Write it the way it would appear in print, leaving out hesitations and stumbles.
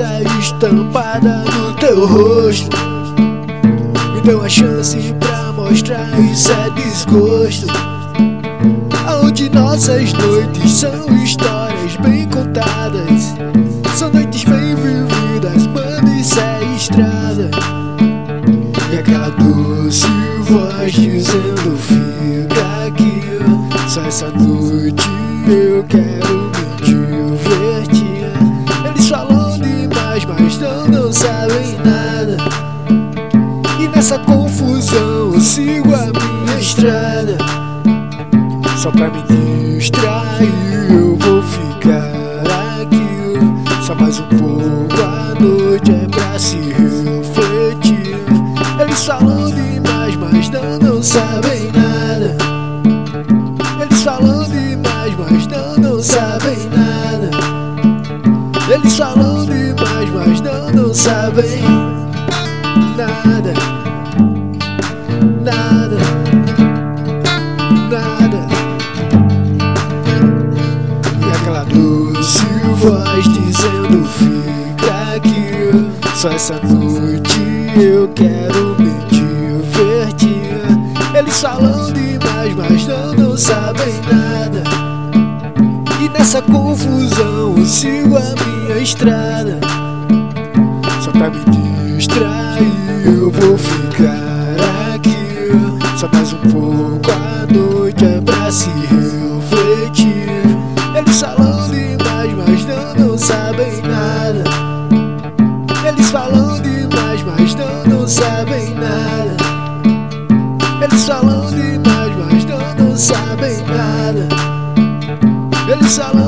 tristeza estampada no teu rosto. Me dê uma chance pra mostrar, isso é desgosto. Aonde nossas noites são histórias bem contadas, são noites bem vividas, mano, isso é estrada. E aquela doce voz dizendo fica aqui, só essa noite eu quero me divertir. Eles falam demais, mas não sabem nada. E nessa confusão eu sigo a minha estrada. Só pra me distrair eu vou ficar aqui, só mais um pouco, a noite é pra se refletir. Eles falam demais, mas não sabem nada. Eles falam demais, mas não sabem nada. Eles falam demais, mas não sabem nada. Nada, nada. E aquela doce voz dizendo fica aqui, só essa noite eu quero me divertir. Eles falam demais, mas não sabem nada. E nessa confusão eu sigo a minha estrada. Só pra me distrair eu vou ficar aqui, só mais um pouco, a noite é pra se refletir. Eles falam demais, mas não sabem nada. Eles falam demais, mas não sabem nada. Eles falam demais, mas não sabem nada. Eles falam